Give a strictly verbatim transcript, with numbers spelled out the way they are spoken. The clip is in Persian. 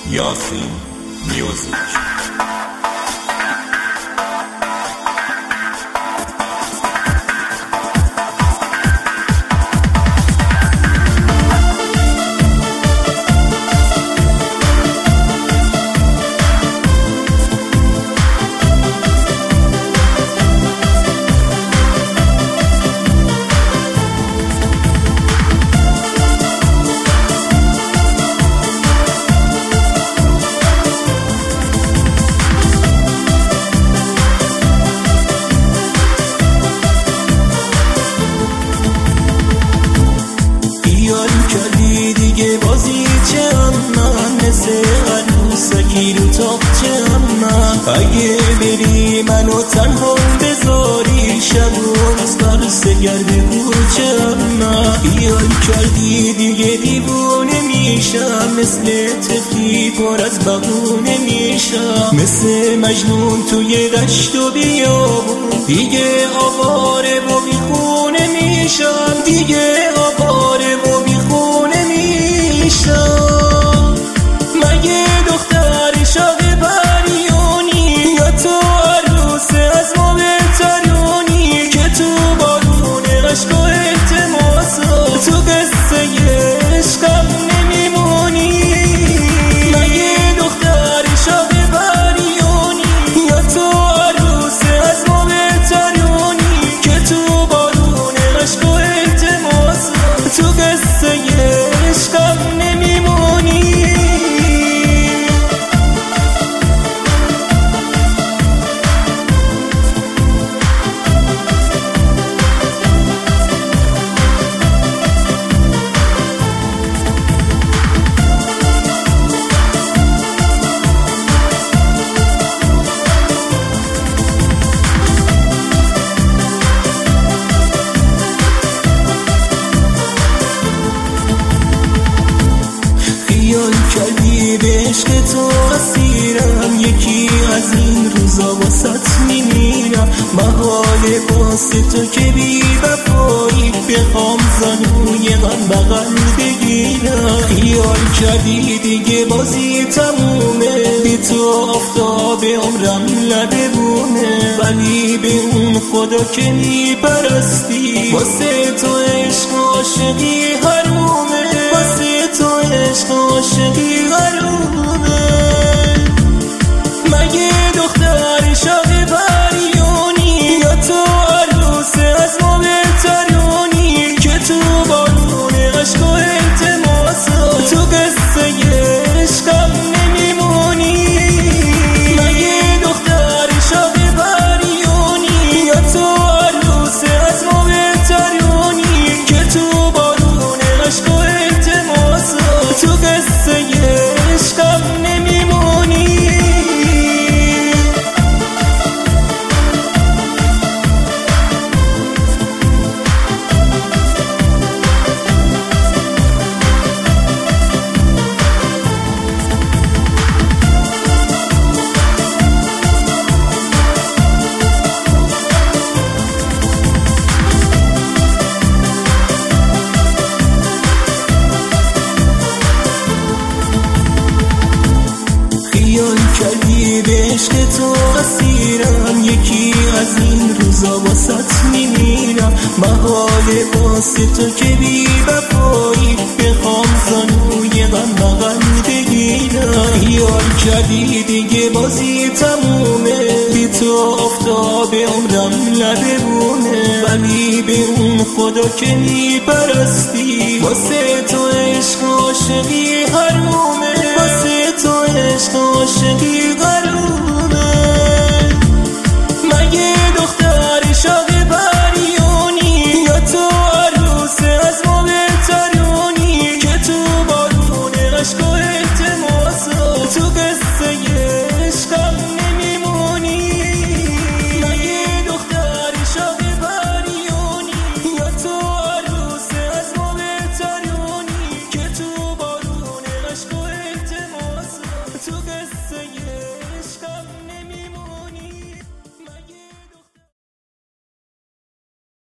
یاسین میوزیک. کردی دیگه بازی چه هم من مثل عروسکی رو تاقچه هم من. اگه بری منو تنها بذاری شب و روز برسه گرد کوچه هم من. بیای کردی دیگه دیوونه میشم مثل طفلی پر از بهونه میشم مثل مجنون توی دشت و بیابون دیگه آواره و بیخونه میشم دیگه آواره و بیخونه میشم. مگه دختر شاق پریونی یا تو عروس از ما بهترونی که تو بارون عشق و التماسا تو قصه عشقم نمیمونی. مگه دختر شاق پریونی یا تو عروس از ما بهترونی که تو بارون عشق و التماسا تو قصه عشقم نمیمونی. خیال کردی به عشق تو اسیرم یکی از این روزا واسط میمیرم. محاله واسه تو که بی وفایی بخوام زانوی غم بغل بگیرم. خیال کردی دیگه بازی تمومه بی تو آفتاب عمرم لبه بونه ولی به اون خدا که میپرستی واسه تو عشق و عاشقی حرومه واسه تو عشق و عاشقی حرومه. مگه دختر شاق پریونی یا تو عروس از ما بهترونی که تو بارون عشق و التماسا تو قصه عشقم نمیمونی. مگه دختر شاق پریونی یا تو عروس از ما بهترونی که تو بارون عشق و التماسا تو قصه عشقم نمیمونی. خیال کردی به عشق تو اسیرم یکی از این روزا واسط میمیرم. محاله واسه تو که بی وفایی بخوام زانوی غم بغل بگیرم. خیال کردی دیگه بازی تمومه بی تو آفتاب عمرم لبه بونه ولی به اون خدا که میپرستی واسه تو عشق و عاشقی حرومه واسه تو عشق و عاشقی